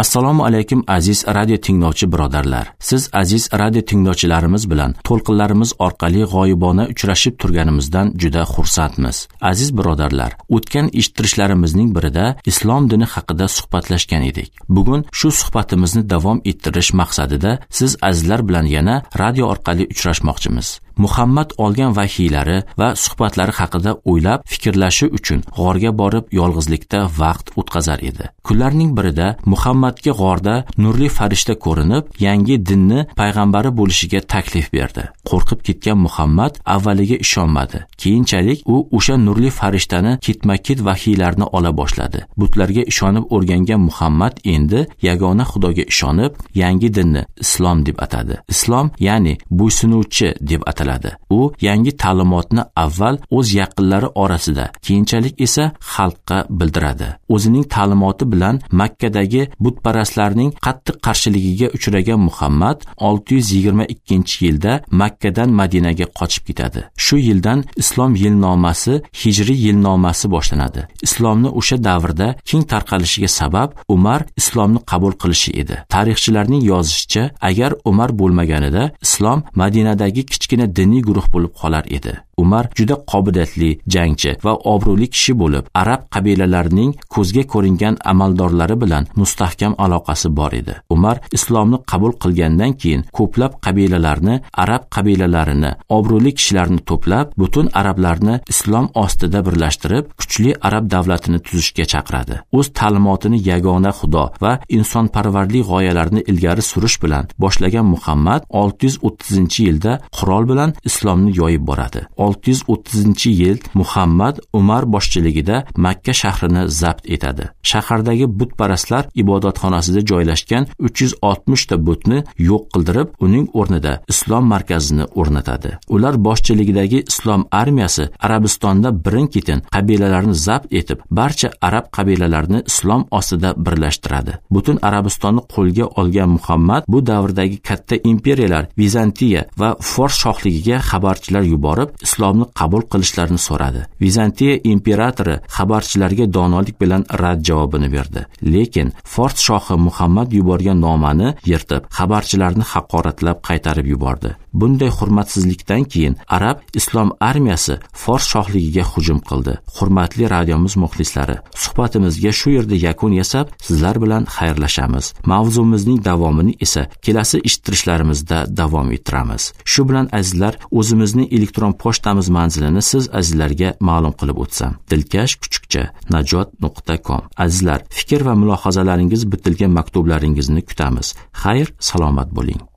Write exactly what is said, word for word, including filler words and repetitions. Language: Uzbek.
Assalomu alaykum aziz radio tinglovchi birodarlar. Siz aziz radio tinglovchilarimiz bilan to'lqinlarimiz orqali g'oyibona uchrashib turganimizdan juda xursandmiz. Aziz birodarlar, o'tgan eshittirishlarimizning birida islom dini haqida suhbatlashgan edik. Bugun shu suhbatimizni davom ettirish maqsadida siz azizlar bilan yana radio orqali uchrashmoqchimiz. Muhammad olgan vahiylari va suhbatlari haqida o'ylab fikrlashi uchun g'orga borib yolg'izlikda vaqt o'tkazar edi. Kunlarning birida Muhammadga g'orda nurli farishta ko'rinib, yangi dinni payg'ambari bo'lishiga taklif berdi. Qo'rqib ketgan Muhammad avvaliga ishonmadi. Keyinchalik u o'sha nurli farishtani ketma-ket vahiylarni ola boshladi. Butlarga ishonib o'rgangan Muhammad endi yagona Xudoga ishonib, yangi dinni islom deb atadi. Islom ya'ni bo'ysunuvchi deb atadi. U yangi ta'limotni avval o'z yaqinlari orasida, keyinchalik esa xalqqa bildiradi. O'zining ta'limoti bilan Makkadagi butparastlarning qattiq qarshiligiga uchragan Muhammad olti yuz yigirma ikkinchi yilda Makkadan Madinaga qochib ketadi. Shu yildan islom yilnomasi Hijriy yilnomasi boshlanadi. Islomni o'sha davrda keng tarqalishiga sabab Umar islomni qabul qilishi edi. Tarixchilarning yozishicha, agar Umar bo'lmaganida islom Madinadagi kichkina diniy guruh bo'lib qolar edi. Umar juda qobiliyatli jangchi va obro'li kishi bo'lib, arab qabilalarining ko'zga ko'ringan amaldorlari bilan mustahkam aloqasi bor edi. Umar islomni qabul qilgandan keyin ko'plab qabilalarni, arab qabilalarini, obro'li kishilarni to'plab, butun arablarni islom ostida birlashtirib, kuchli arab davlatini tuzishga chaqiradi. O'z ta'limotini yagona Xudo va insonparvarlik g'oyalarini ilgari surish bilan boshlagan Muhammad olti yuz o'ttizinchi yilda qurol bilan islomni yoyib boradi. olti yuz o'ttizinchi yil Muhammad Umar boshchiligida Makka shahrini zabt etadi. Shahardagi butparastlar ibodatxonasida joylashgan uch yuz oltmish ta butni yo'q qildirib, uning o'rnida islom markazini o'rnatadi. Ular boshchiligidagi islom armiyasi Arabistonda birin-ketin qabilalarni zabt etib, barcha arab qabilalarini islom ostida birlashtiradi. Butun Arabistonni qo'lga olgan Muhammad bu davrdagi katta imperiyalar Vizantiya va Fors shohligiga xabarchilar yuborib, islomni qabul qilishlarini so'radi. Vizantiya imperatori xabarchilarga donolik bilan rad javobini berdi. Lekin Fors shohi Muhammad yuborgan nomani yirtib, xabarchilarni haqoratlab qaytarib yubordi. Bunday hurmatsizlikdan keyin arab islom armiyasi Fors shohligiga hujum qildi. Hurmatli radiomiz muxlislari, suhbatimizga shu yerda yakun yasab, sizlar bilan xayrlashamiz. Mavzumizning davomini esa kelasi eshittirishlarimizda davom ettiramiz. Shu bilan azizlar, o'zimizning elektron pochtamiz manzilini siz azizlarga ma'lum qilib o'tsam. dilkash kuchukcha najot nuqta com. Azizlar, fikr va mulohazalaringiz bitilgan maktublaringizni kutamiz. Xayr, salomat bo'ling.